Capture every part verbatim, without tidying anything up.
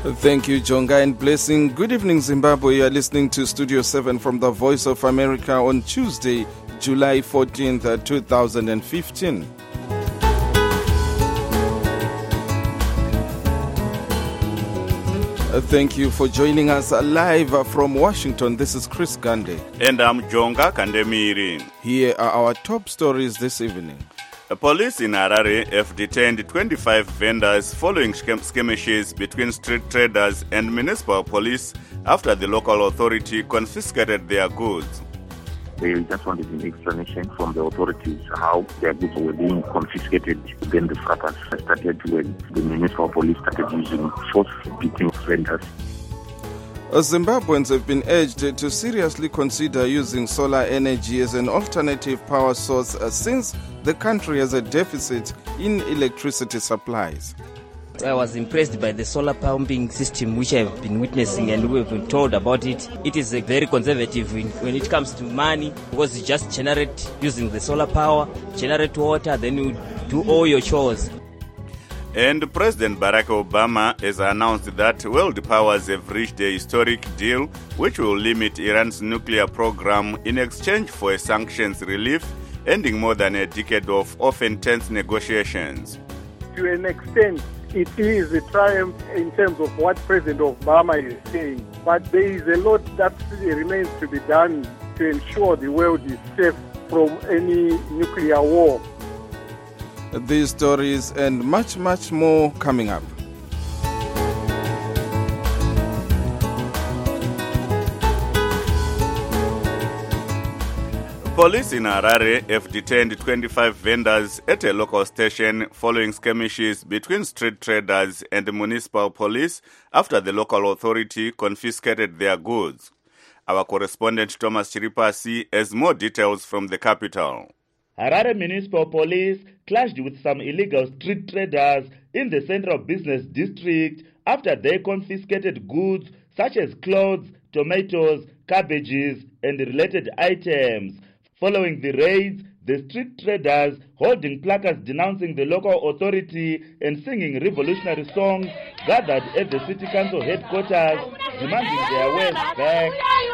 Thank you, Jonga, and blessing. Good evening, Zimbabwe. You are listening to Studio seven from the Voice of America on Tuesday, July fourteenth, two thousand fifteen. Thank you for joining us live from Washington. This is Chris Gande. And I'm Jonga Kandemiri. Here are our top stories this evening. The police in Harare have detained twenty-five vendors following skirmishes between street traders and municipal police after the local authority confiscated their goods. They just wanted an explanation from the authorities how their goods were being confiscated. Then the fracas started when the municipal police started using force beating vendors. Zimbabweans have been urged to seriously consider using solar energy as an alternative power source uh, since the country has a deficit in electricity supplies. I was impressed by the solar pumping system which I've been witnessing, and we've been told about it. It is a very conservative when it comes to money, because you just generate using the solar power, generate water, then you do all your chores. And President Barack Obama has announced that world powers have reached a historic deal which will limit Iran's nuclear program in exchange for a sanctions relief, ending more than a decade of often tense negotiations. To an extent, it is a triumph in terms of what President Obama is saying, but there is a lot that remains to be done to ensure the world is safe from any nuclear war. These stories and much, much more coming up. Police in Harare have detained twenty-five vendors at a local station following skirmishes between street traders and municipal police after the local authority confiscated their goods. Our correspondent Thomas Chiripasi has more details from the capital. Harare Municipal Police clashed with some illegal street traders in the central business district after they confiscated goods such as clothes, tomatoes, cabbages, and related items. Following the raids, the street traders, holding placards denouncing the local authority and singing revolutionary songs, gathered at the city council headquarters, demanding their wares back.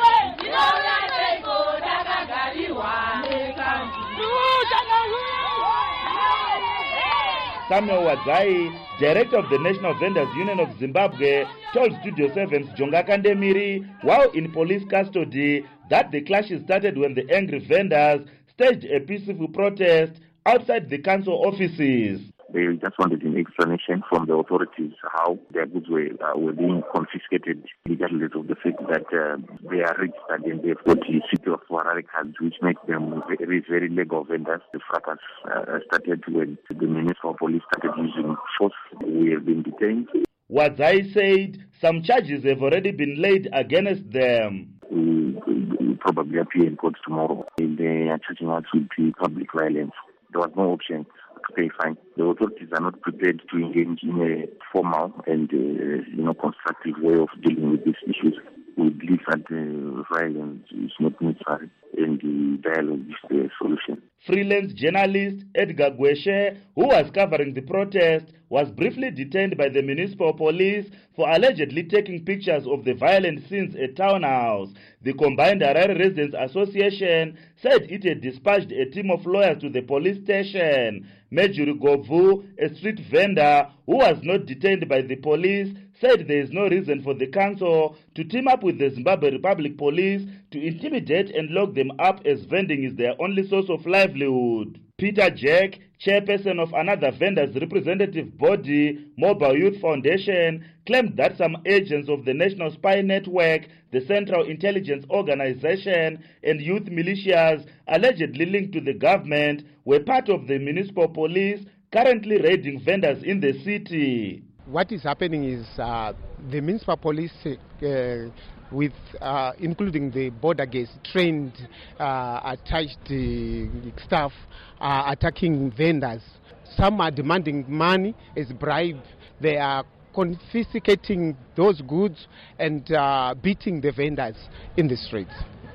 Samuel Wadzai, director of the National Vendors Union of Zimbabwe, told Studio seven's Jonga Kandemiri, while in police custody, that the clashes started when the angry vendors staged a peaceful protest outside the council offices. They just wanted an explanation from the authorities how their goods were uh, were being confiscated, regardless of the fact that uh, they are registered and they've got the city of Harare cards, which makes them very, very legal vendors. The fracas uh, started when the municipal police started using force. We have been detained. Wadzai said some charges have already been laid against them. We will probably appear in court tomorrow. They are charging us with public violence. There was no option to pay fine. The authorities are not prepared to engage in a formal and uh, you know constructive way of dealing with these issues. We believe that uh, violence is not necessary and the dialogue is the solution. Freelance journalist Edgar Gweshe, who was covering the protest, was briefly detained by the municipal police for allegedly taking pictures of the violent scenes at Townhouse. The Combined Harare Residents Association said it had dispatched a team of lawyers to the police station. Mejuri Govu, a street vendor who was not detained by the police, said there is no reason for the council to team up with the Zimbabwe Republic Police to intimidate and lock them up, as vending is their only source of livelihood. Peter Jack, chairperson of another vendors representative body, Mobile Youth Foundation, claimed that some agents of the National Spy Network, the Central Intelligence Organization, and youth militias allegedly linked to the government were part of the municipal police currently raiding vendors in the city. What is happening is uh, the municipal police, uh, with uh, including the border guards, trained, uh, attached uh, staff, are attacking vendors. Some are demanding money as bribe. They are confiscating those goods and uh, beating the vendors in the streets.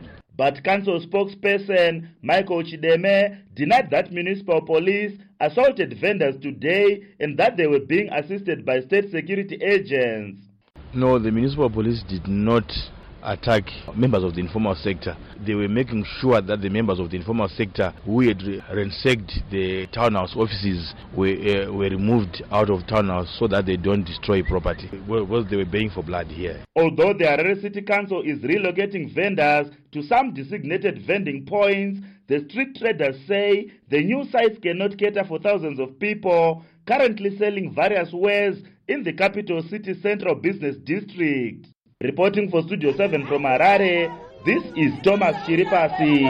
But council spokesperson Michael Chideme denied that municipal police assaulted vendors today and that they were being assisted by state security agents. No, the municipal police did not attack members of the informal sector. They were making sure that the members of the informal sector who had ransacked the townhouse offices were, uh, were removed out of townhouse so that they don't destroy property. Because they were baying for blood here. Although the Harare City Council is relocating vendors to some designated vending points, the street traders say the new sites cannot cater for thousands of people currently selling various wares in the capital city central business district. Reporting for Studio seven from Harare, this is Thomas Chiripasi.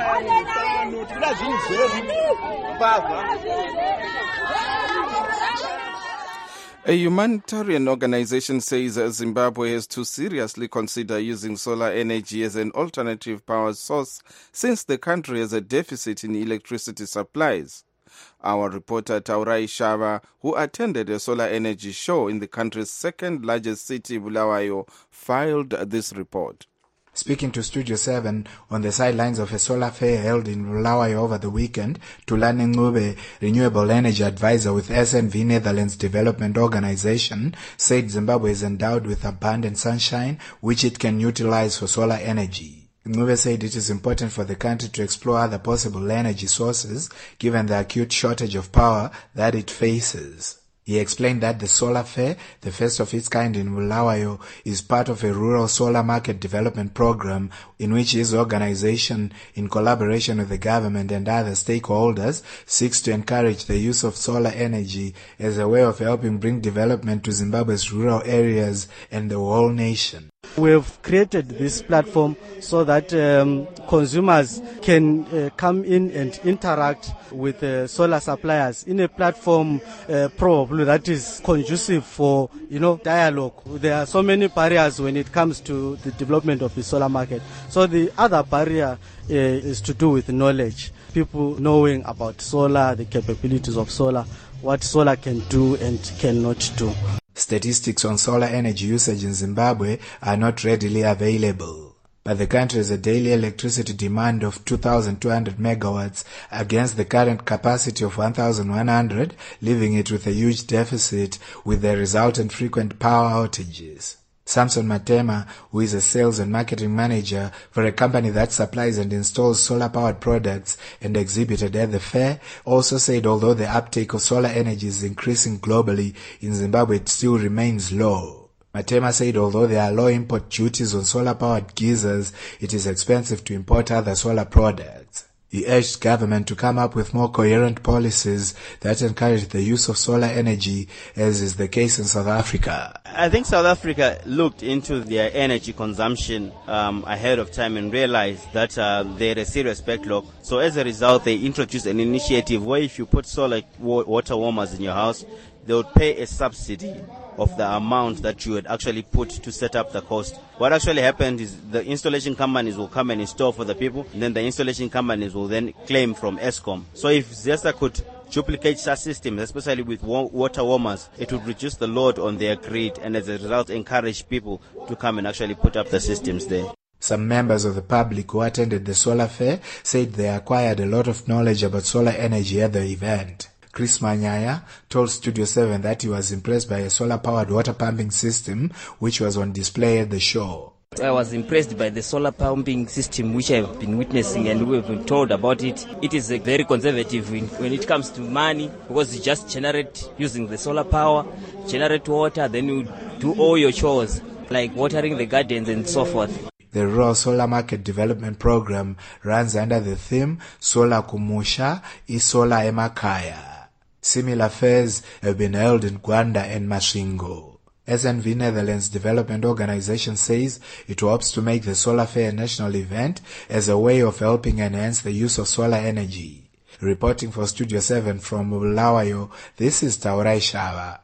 A humanitarian organization says Zimbabwe has to seriously consider using solar energy as an alternative power source since the country has a deficit in electricity supplies. Our reporter Taurai Shava, who attended a solar energy show in the country's second largest city, Bulawayo, filed this report. Speaking to Studio seven on the sidelines of a solar fair held in Bulawayo over the weekend, Tulani Ngube, renewable energy advisor with S N V Netherlands Development Organization, said Zimbabwe is endowed with abundant sunshine, which it can utilize for solar energy. Ngube said it is important for the country to explore other possible energy sources given the acute shortage of power that it faces. He explained that the solar fair, the first of its kind in Bulawayo, is part of a rural solar market development program in which his organization, in collaboration with the government and other stakeholders, seeks to encourage the use of solar energy as a way of helping bring development to Zimbabwe's rural areas and the whole nation. We have created this platform so that um, consumers can uh, come in and interact with uh, solar suppliers in a platform uh, probably that is conducive for, you know, dialogue. There are so many barriers when it comes to the development of the solar market. So the other barrier uh, is to do with knowledge. People knowing about solar, the capabilities of solar, what solar can do and cannot do. Statistics on solar energy usage in Zimbabwe are not readily available, but the country has a daily electricity demand of two thousand two hundred megawatts against the current capacity of one thousand one hundred, leaving it with a huge deficit with the resultant frequent power outages. Samson Matema, who is a sales and marketing manager for a company that supplies and installs solar-powered products and exhibited at the fair, also said although the uptake of solar energy is increasing globally, in Zimbabwe it still remains low. Matema said although there are low import duties on solar-powered geysers, it is expensive to import other solar products. He urged government to come up with more coherent policies that encourage the use of solar energy, as is the case in South Africa. I think South Africa looked into their energy consumption um, ahead of time and realized that uh, they had a serious backlog. So as a result, they introduced an initiative where if you put solar water warmers in your house, they would pay a subsidy of the amount that you had actually put to set up the cost. What actually happened is the installation companies will come and install for the people, and then the installation companies will then claim from Eskom. So if ZESA could duplicate such systems, especially with water warmers, it would reduce the load on their grid and as a result encourage people to come and actually put up the systems there. Some members of the public who attended the solar fair said they acquired a lot of knowledge about solar energy at the event. Chris Manyaya told Studio seven that he was impressed by a solar-powered water pumping system which was on display at the show. I was impressed by the solar pumping system which I've been witnessing and we've been told about it. It is a very conservative when it comes to money because you just generate using the solar power, generate water, then you do all your chores like watering the gardens and so forth. The Rural Solar Market Development Program runs under the theme Solar Kumusha, Isola Emakaya. Similar fairs have been held in Gwanda and Masvingo. S N V Netherlands Development Organization says it hopes to make the solar fair a national event as a way of helping enhance the use of solar energy. Reporting for Studio seven from Bulawayo, this is Taurai Shava.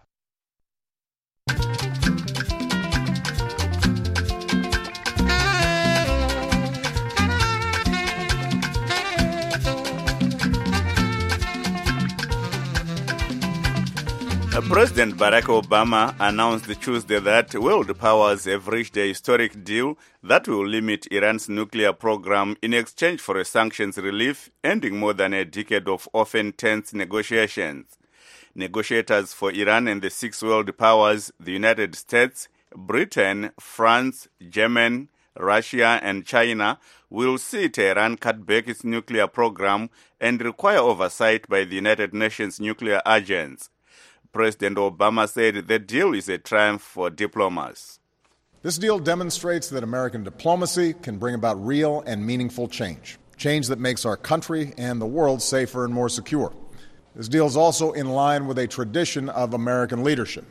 President Barack Obama announced Tuesday that world powers have reached a historic deal that will limit Iran's nuclear program in exchange for a sanctions relief, ending more than a decade of often tense negotiations. Negotiators for Iran and the six world powers, the United States, Britain, France, Germany, Russia and China will see Tehran cut back its nuclear program and require oversight by the United Nations nuclear agents. President Obama said the deal is a triumph for diplomats. This deal demonstrates that American diplomacy can bring about real and meaningful change, change that makes our country and the world safer and more secure. This deal is also in line with a tradition of American leadership.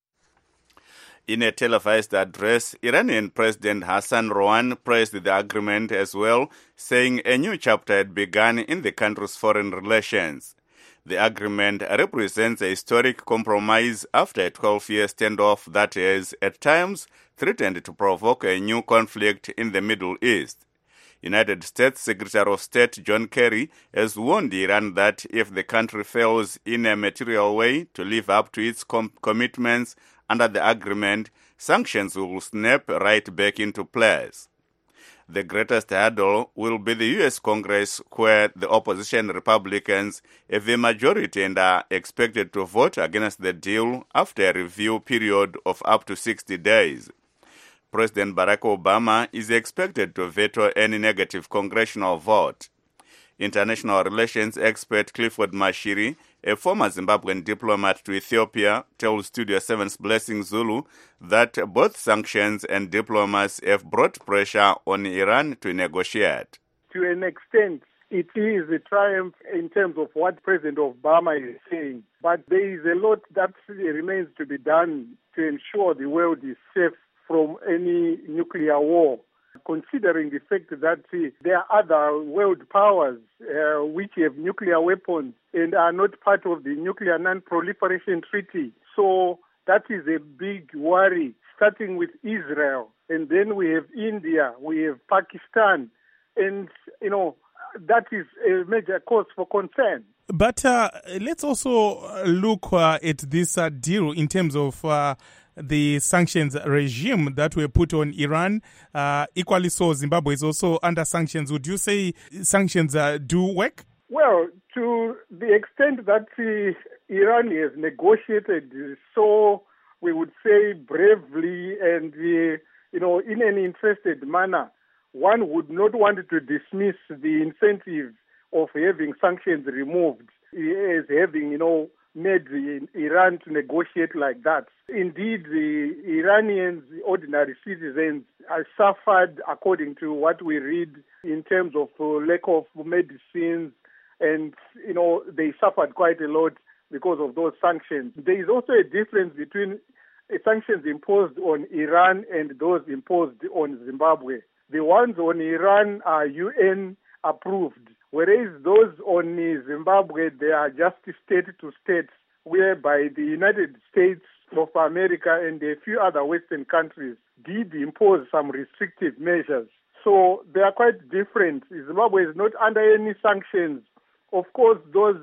In a televised address, Iranian President Hassan Rouhani praised the agreement as well, saying a new chapter had begun in the country's foreign relations. The agreement represents a historic compromise after a twelve-year standoff that has, at times, threatened to provoke a new conflict in the Middle East. United States Secretary of State John Kerry has warned Iran that if the country fails in a material way to live up to its com- commitments under the agreement, sanctions will snap right back into place. The greatest hurdle will be the U S Congress, where the opposition Republicans have a majority and are expected to vote against the deal after a review period of up to sixty days. President Barack Obama is expected to veto any negative congressional vote. International relations expert Clifford Mashiri, a former Zimbabwean diplomat to Ethiopia, tells Studio seven's Blessing Zulu that both sanctions and diplomats have brought pressure on Iran to negotiate. To an extent, it is a triumph in terms of what President Obama is saying, but there is a lot that remains to be done to ensure the world is safe from any nuclear war, considering the fact that uh, there are other world powers uh, which have nuclear weapons and are not part of the Nuclear Non-Proliferation Treaty. So that is a big worry, starting with Israel. And then we have India, we have Pakistan, and, you know, that is a major cause for concern. But uh, let's also look uh, at this uh, deal in terms of uh, the sanctions regime that were put on Iran. Uh, equally so, Zimbabwe is also under sanctions. Would you say sanctions uh, do work? Well, to the extent that uh, Iran has negotiated so, we would say, bravely and, uh, you know, in an interested manner, one would not want to dismiss the incentive of having sanctions removed as having, you know, made Iran to negotiate like that. Indeed, the Iranians, the ordinary citizens, are suffered according to what we read in terms of uh, lack of medicines, and, you know, they suffered quite a lot because of those sanctions. There is also a difference between uh, sanctions imposed on Iran and those imposed on Zimbabwe. The ones on Iran are U N approved, whereas those on Zimbabwe, they are just state to state, whereby the United States of America and a few other Western countries did impose some restrictive measures. So they are quite different. Zimbabwe is not under any sanctions. Of course, those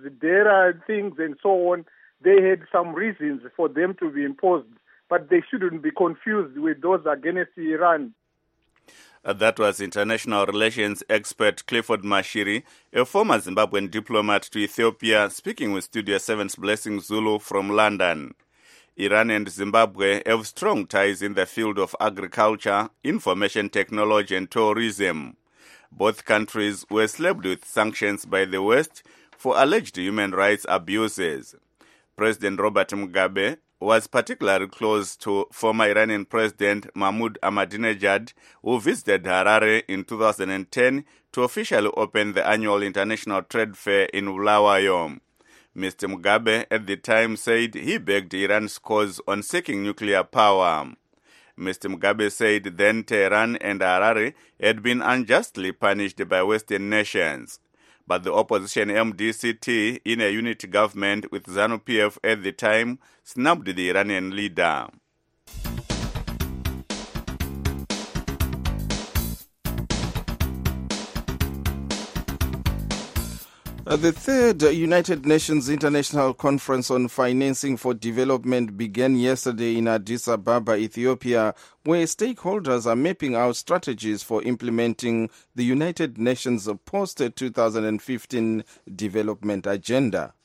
DERA things and so on, they had some reasons for them to be imposed, but they shouldn't be confused with those against Iran. Uh, that was international relations expert Clifford Mashiri, a former Zimbabwean diplomat to Ethiopia, speaking with Studio seven's Blessing Zulu from London. Iran and Zimbabwe have strong ties in the field of agriculture, information technology and tourism. Both countries were slapped with sanctions by the West for alleged human rights abuses. President Robert Mugabe was particularly close to former Iranian President Mahmoud Ahmadinejad, who visited Harare in two thousand ten to officially open the annual International Trade Fair in Bulawayo. Mister Mugabe at the time said he begged Iran's cause on seeking nuclear power. Mister Mugabe said then Tehran and Harare had been unjustly punished by Western nations. But the opposition M D C T, in a unity government with ZANU-P F at the time, snubbed the Iranian leader. Uh, the third United Nations International Conference on Financing for Development began yesterday in Addis Ababa, Ethiopia, where stakeholders are mapping out strategies for implementing the United Nations post-two thousand fifteen development agenda.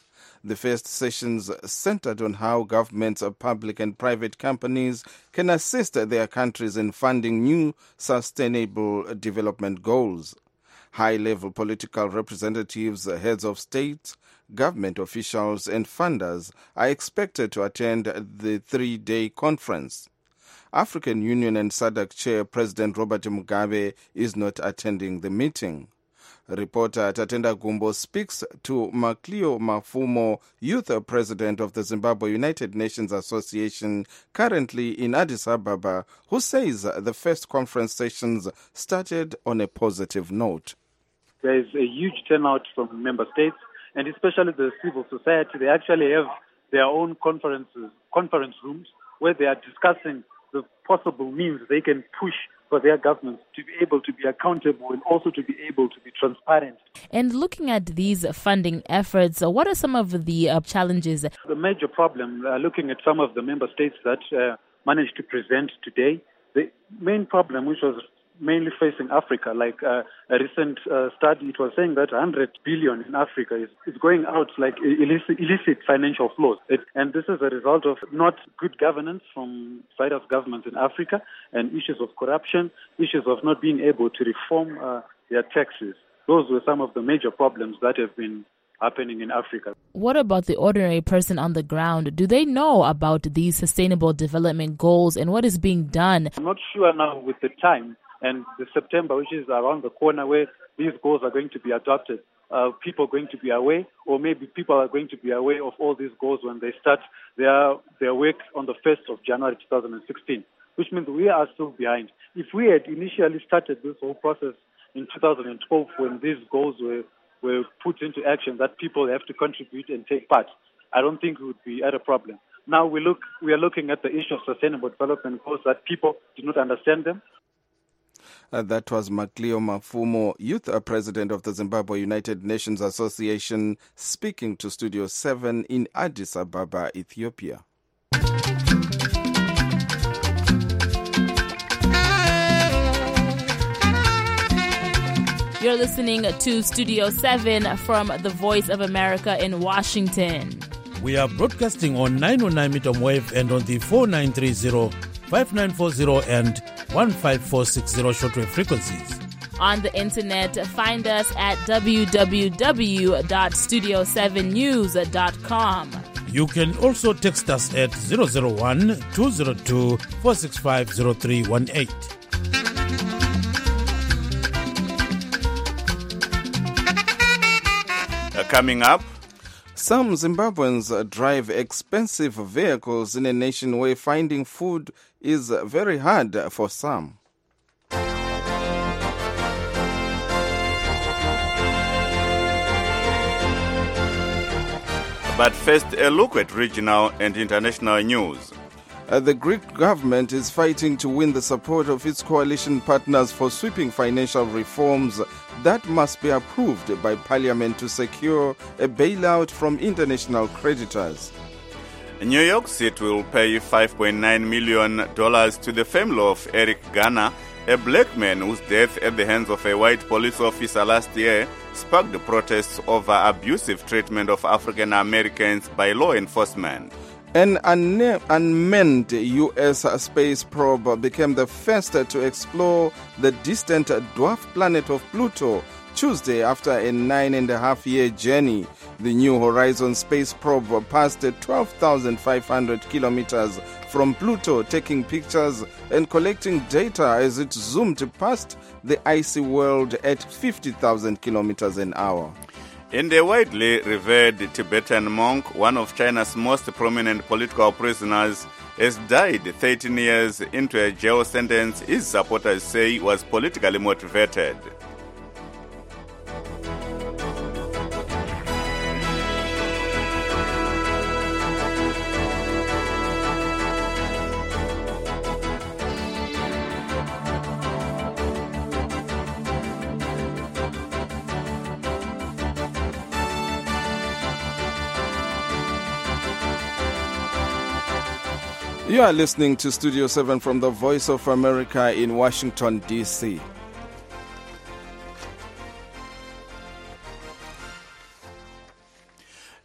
The first sessions centered on how governments of public and private companies can assist their countries in funding new sustainable development goals. High-level political representatives, heads of state, government officials and funders are expected to attend the three-day conference. African Union and S A D C Chair President Robert Mugabe is not attending the meeting. Reporter Tatenda Gumbo speaks to Macleo Mafumo, Youth President of the Zimbabwe United Nations Association, currently in Addis Ababa, who says the first conference sessions started on a positive note. There is a huge turnout from member states, and especially the civil society. They actually have their own conferences, conference rooms, where they are discussing the possible means they can push for their governments to be able to be accountable and also to be able to be transparent. And looking at these funding efforts, what are some of the uh, challenges? The major problem, uh, looking at some of the member states that uh, managed to present today, the main problem, which was mainly facing Africa, like uh, a recent uh, study, it was saying that one hundred billion in Africa is, is going out like illicit, illicit financial flows. It, and this is a result of not good governance from side of governments in Africa and issues of corruption, issues of not being able to reform uh, their taxes. Those were some of the major problems that have been happening in Africa. What about the ordinary person on the ground? Do they know about these sustainable development goals and what is being done? I'm not sure now with the time. And the September, which is around the corner where these goals are going to be adopted, uh, people are going to be aware, or maybe people are going to be aware of all these goals when they start their their work on the first of January two thousand sixteen, which means we are still behind. If we had initially started this whole process in two thousand twelve when these goals were, were put into action, that people have to contribute and take part, I don't think we would be at a problem. Now we look, we are looking at the issue of sustainable development goals that people do not understand them. Uh, that was Macleo Mafumo, Youth President of the Zimbabwe United Nations Association, speaking to Studio seven in Addis Ababa, Ethiopia. You're listening to Studio seven from the Voice of America in Washington. We are broadcasting on nine oh nine meter wave and on the four nine three zero, five nine four zero and one five four six zero shortwave frequencies. On the internet, find us at w w w dot studio seven news dot com. You can also text us at zero zero one, two zero two, four six five zero three one eight. Uh, coming up, some Zimbabweans drive expensive vehicles in a nation where finding food is very hard for some. But first, a look at regional and international news. Uh, the Greek government is fighting to win the support of its coalition partners for sweeping financial reforms that must be approved by parliament to secure a bailout from international creditors. New York City will pay five point nine million dollars to the family of Eric Garner, a black man whose death at the hands of a white police officer last year sparked protests over abusive treatment of African Americans by law enforcement. An unna- unmanned U S space probe became the first to explore the distant dwarf planet of Pluto Tuesday after a nine and a half year journey. The New Horizons space probe passed twelve thousand five hundred kilometers from Pluto, taking pictures and collecting data as it zoomed past the icy world at fifty thousand kilometers an hour. And a widely revered Tibetan monk, one of China's most prominent political prisoners, has died thirteen years into a jail sentence his supporters say was politically motivated. You are listening to Studio seven from the Voice of America in Washington, D C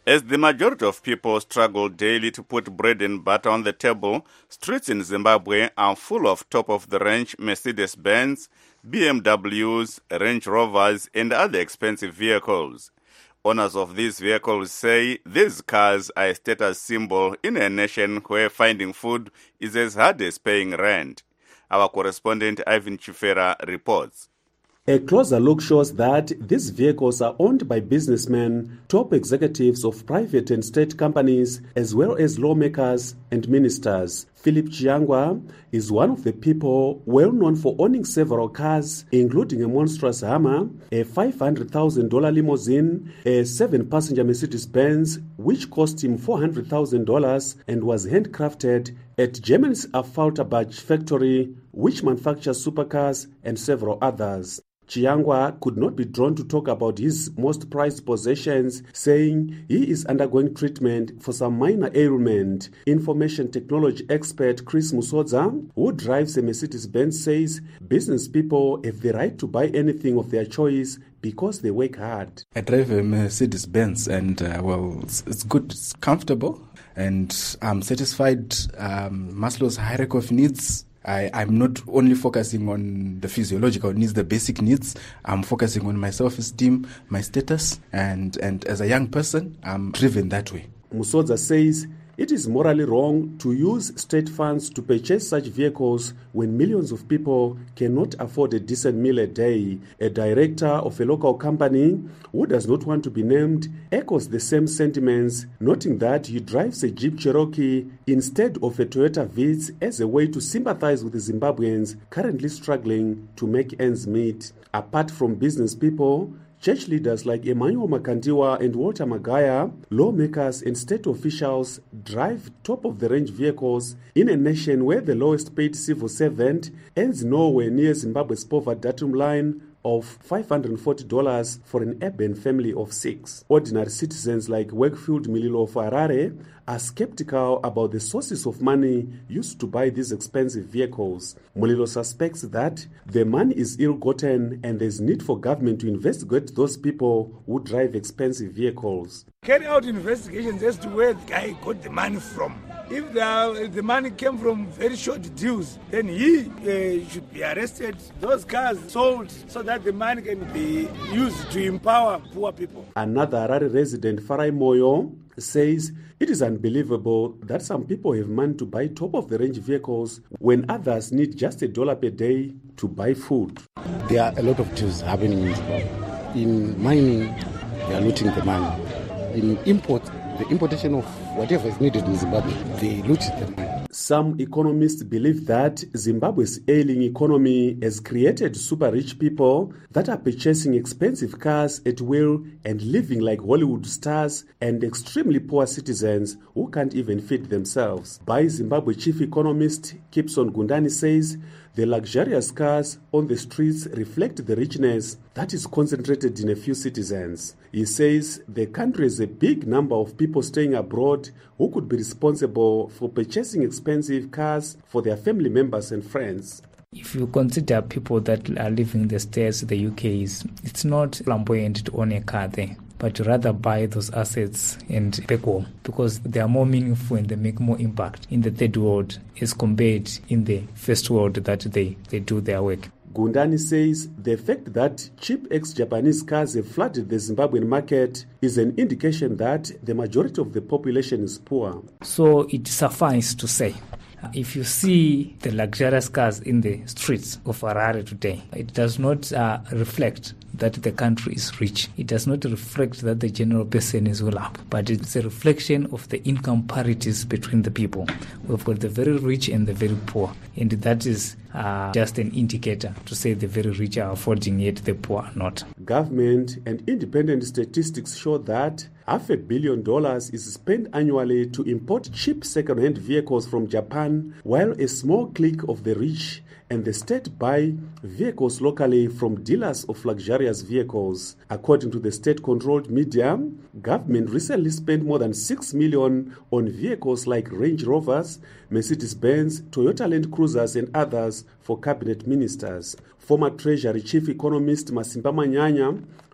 As the majority of people struggle daily to put bread and butter on the table, streets in Zimbabwe are full of top-of-the-range Mercedes-Benz, B M Ws, Range Rovers, and other expensive vehicles. Owners of these vehicles say these cars are a status symbol in a nation where finding food is as hard as paying rent. Our correspondent Ivan Chifera reports. A closer look shows that these vehicles are owned by businessmen, top executives of private and state companies, as well as lawmakers and ministers. Philip Chiangwa is one of the people well known for owning several cars, including a monstrous Hummer, a five hundred thousand dollars limousine, a seven-passenger Mercedes-Benz, which cost him four hundred thousand dollars and was handcrafted at Germany's Affalterbach factory, which manufactures supercars and several others. Chiangwa could not be drawn to talk about his most prized possessions, saying he is undergoing treatment for some minor ailment. Information technology expert Chris Musodza, who drives a Mercedes-Benz, says business people have the right to buy anything of their choice because they work hard. I drive a Mercedes-Benz and, uh, well, it's, it's good, it's comfortable, and I'm satisfied. Um, Maslow's hierarchy of needs. I, I'm not only focusing on the physiological needs, the basic needs. I'm focusing on my self-esteem, my status, and, and as a young person, I'm driven that way. Musodza says it is morally wrong to use state funds to purchase such vehicles when millions of people cannot afford a decent meal a day. A director of a local company who does not want to be named echoes the same sentiments, noting that he drives a Jeep Cherokee instead of a Toyota Vitz as a way to sympathize with the Zimbabweans currently struggling to make ends meet. Apart from business people, church leaders like Emmanuel Makandiwa and Walter Magaya, lawmakers and state officials drive top-of-the-range vehicles in a nation where the lowest-paid civil servant earns nowhere near Zimbabwe's poverty datum line of five hundred forty dollars for an urban family of six. Ordinary citizens like Wakefield Mililo of Harare are skeptical about the sources of money used to buy these expensive vehicles. Mulilo suspects that the money is ill-gotten and there's need for government to investigate those people who drive expensive vehicles. Carry out investigations as to where the guy got the money from. If the, if the money came from very short deals, then he uh, should be arrested. Those cars sold so that the money can be used to empower poor people. Another Harare resident, Farai Moyo, says it is unbelievable that some people have money to buy top-of-the-range vehicles when others need just a dollar per day to buy food. There are a lot of deals happening in Zimbabwe. In mining, they are looting the money. In import, the importation of whatever is needed in Zimbabwe, they loot the money. Some economists believe that Zimbabwe's ailing economy has created super-rich people that are purchasing expensive cars at will and living like Hollywood stars, and extremely poor citizens who can't even feed themselves. By Zimbabwe chief economist Kipson Gundani says the luxurious cars on the streets reflect the richness that is concentrated in a few citizens. He says the country has a big number of people staying abroad who could be responsible for purchasing expensive cars for their family members and friends. If you consider people that are living in the States, the U K, it's not flamboyant to own a car there, but to rather buy those assets and back home, because they are more meaningful and they make more impact in the third world as compared in the first world that they, they do their work. Gundani says the fact that cheap ex-Japanese cars have flooded the Zimbabwean market is an indication that the majority of the population is poor. So it suffices to say, if you see the luxurious cars in the streets of Harare today, it does not uh, reflect that the country is rich. It does not reflect that the general person is well up, but it's a reflection of the income parities between the people. We've got the very rich and the very poor, and that is uh, just an indicator to say the very rich are affording, yet the poor are not. Government and independent statistics show that half a billion dollars is spent annually to import cheap second-hand vehicles from Japan, while a small clique of the rich and the state buy vehicles locally from dealers of luxurious vehicles. According to the state-controlled media, government recently spent more than six million dollars on vehicles like Range Rovers, Mercedes-Benz, Toyota Land Cruisers and others for cabinet ministers. Former Treasury Chief Economist Masimba Manyanya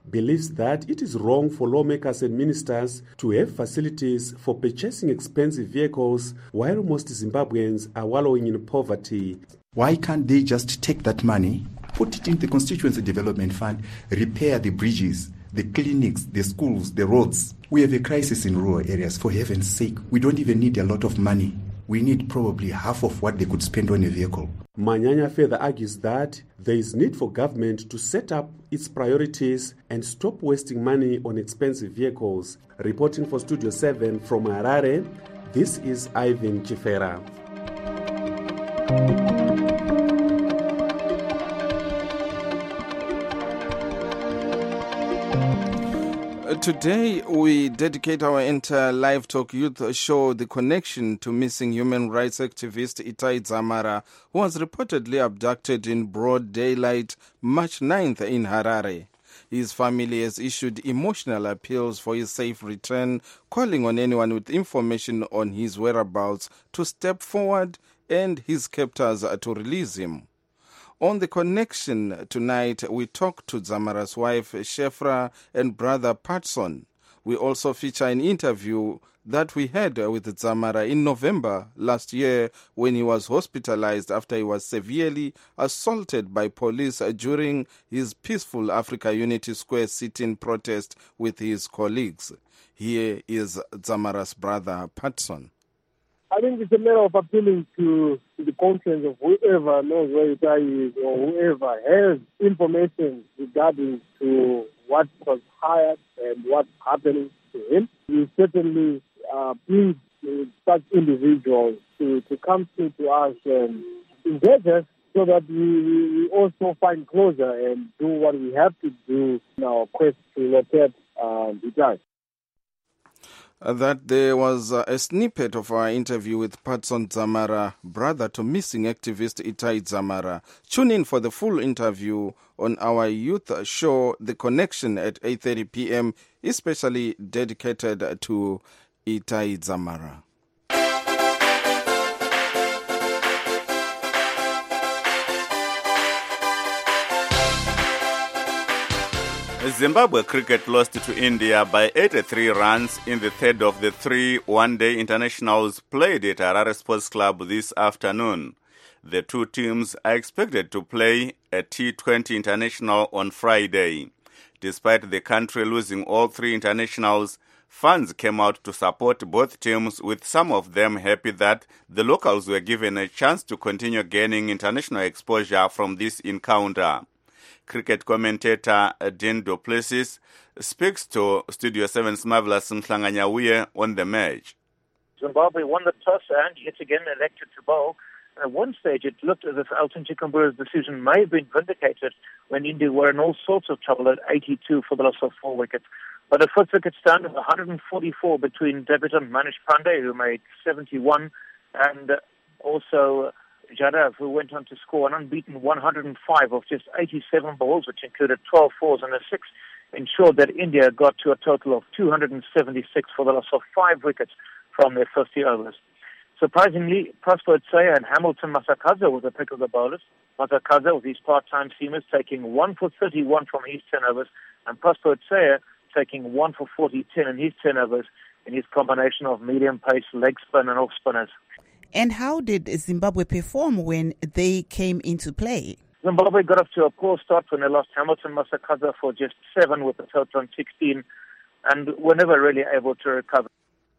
believes that it is wrong for lawmakers and ministers to have facilities for purchasing expensive vehicles while most Zimbabweans are wallowing in poverty. Why can't they just take that money, put it in the Constituency Development Fund, repair the bridges, the clinics, the schools, the roads? We have a crisis in rural areas, for heaven's sake. We don't even need a lot of money. We need probably half of what they could spend on a vehicle. Manyanya further argues that there is need for government to set up its priorities and stop wasting money on expensive vehicles. Reporting for Studio seven from Harare, this is Ivan Chifera. Today, we dedicate our entire Live Talk Youth show the connection to missing human rights activist Itai Dzamara, who was reportedly abducted in broad daylight March ninth in Harare. His family has issued emotional appeals for his safe return, calling on anyone with information on his whereabouts to step forward and his captors to release him. On The Connection tonight, we talk to Dzamara's wife, Shefra, and brother, Patson. We also feature an interview that we had with Dzamara in November last year when he was hospitalized after he was severely assaulted by police during his peaceful Africa Unity Square sit-in protest with his colleagues. Here is Dzamara's brother, Patson. I think it's a matter of appealing to the conscience of whoever knows where Itai is or whoever has information regarding to what was hired and what's happening to him. We certainly uh, plead with such individuals to, to come through to us and engage us so that we, we also find closure and do what we have to do in our quest to locate um, Itai. Uh, that there was uh, a snippet of our interview with Patson Dzamara, brother to missing activist Itai Dzamara. Tune in for the full interview on our youth show, The Connection, at eight thirty p.m., especially dedicated to Itai Dzamara. Zimbabwe cricket lost to India by eighty-three runs in the third of the three one-day internationals played at Harare Sports Club this afternoon. The two teams are expected to play a T twenty international on Friday. Despite the country losing all three internationals, fans came out to support both teams, with some of them happy that the locals were given a chance to continue gaining international exposure from this encounter. Cricket commentator Dean du Plessis speaks to Studio seven's Marvelous Mhlanganyauye on the match. Zimbabwe won the toss and yet again elected to bowl. At one stage, it looked as if Elton Chikumbura's decision may have been vindicated when India were in all sorts of trouble at eighty-two for the loss of four wickets. But a fifth wicket stand of one hundred forty-four between debutant Manish Pandey, who made seventy-one, and also Jadhav, who went on to score an unbeaten one hundred five of just eighty-seven balls, which included twelve fours and a six, ensured that India got to a total of two hundred seventy-six for the loss of five wickets from their fifty overs. Surprisingly, Prosper Tsayer and Hamilton Masakaza were the pick of the bowlers. Masakaza, with his part-time seamers, taking one for thirty-one from his ten overs, and Prosper Tsayer taking one for forty, ten in his ten overs in his combination of medium pace, leg spin and off spinners. And how did Zimbabwe perform when they came into play? Zimbabwe got off to a poor start when they lost Hamilton Masakaza for just seven with a total on sixteen, and were never really able to recover.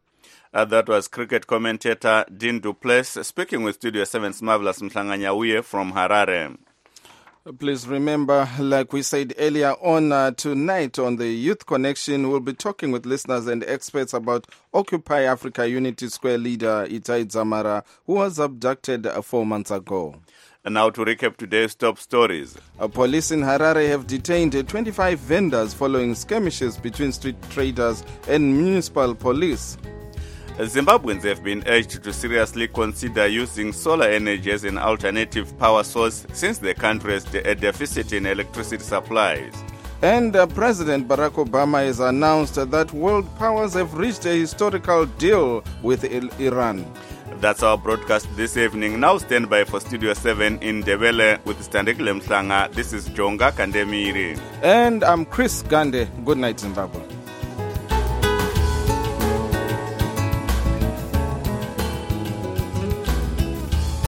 Uh, that was cricket commentator Dean du Plessis speaking with Studio seven's Marvelous Mhlanganyauye from Harare. Please remember, like we said earlier on, uh, tonight on the Youth Connection, we'll be talking with listeners and experts about Occupy Africa Unity Square leader Itai Dzamara, who was abducted uh, four months ago. And now to recap today's top stories. Uh, police in Harare have detained uh, twenty-five vendors following skirmishes between street traders and municipal police. Zimbabweans have been urged to seriously consider using solar energy as an alternative power source since the country has a deficit in electricity supplies. And uh, President Barack Obama has announced that world powers have reached a historical deal with Iran. That's our broadcast this evening. Now stand by for Studio seven in Ndebele with Standekile Mhlanga. This is Jonga Kandemiri. And I'm Chris Gande. Good night, Zimbabwe.